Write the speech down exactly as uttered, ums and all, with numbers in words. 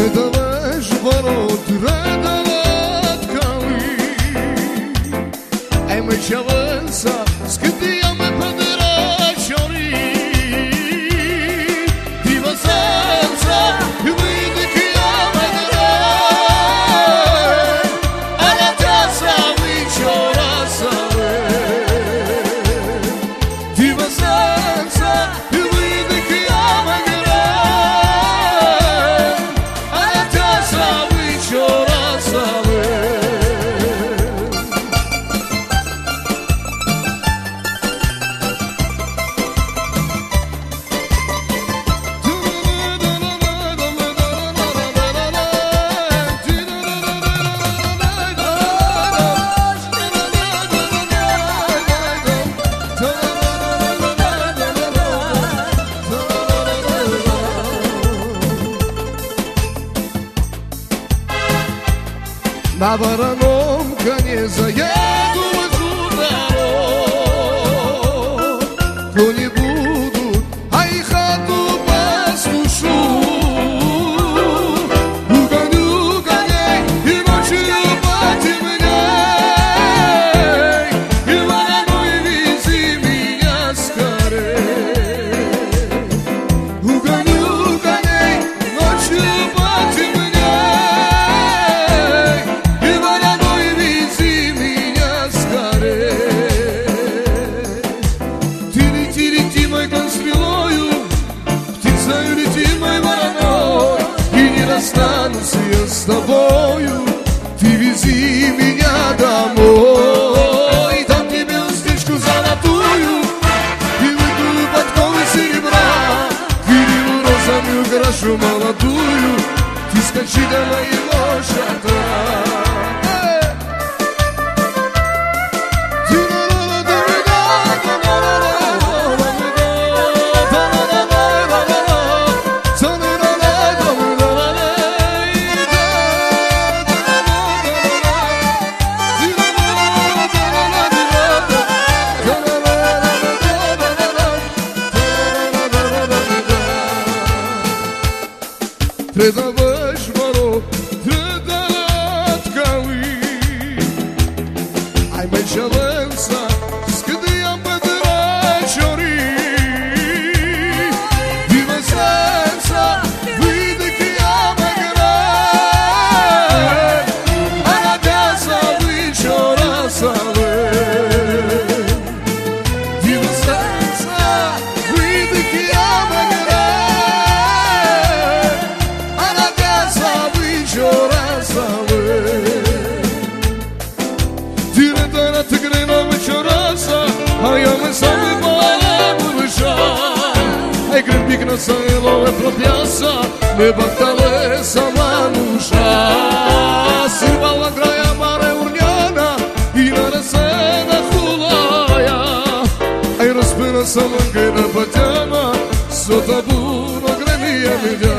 Redavaš barot, redavat kavi. Ai mă ce avansa, scântia me pădera ciori. Diva senza, vede che ama grei. Alla casa viciora sale. Diva senza, vede che ama grei. Alla casa viciora sale. На вороном коне заеду в ударом, то не будут, а и хату послушу. Угоню коней и ночью потемней, и вороной вези меня скорей. Угоню коней, ночью потемней, и вороной вези меня скорей. Ты лети, лети, мой гон с белою, птицею лети, мой вороной, и не расстанусь я с тобою. Ты вези меня домой, дам тебе уздечку золотую и выйду подковы серебра, переву розами украшу молодую. Ты скачи до моего шатра. Redavaš barot, redavat kavi. Ai mă ce avansa, scântia pădera ciori. Diva senza, vede che ama grei. Alla casa viciora sale. Diva senza, vede che ama grei. Alla casa viciora sale. Diretana tigrena viciorosa, ai ame same male burșa. Ai grăbic na săilo e propiasa, me bactale sama nușa. Sirva la graia mare urniana, i na răsena hulaia. Ai răspână să mă încăină păteana, sota bună gremia mi-a.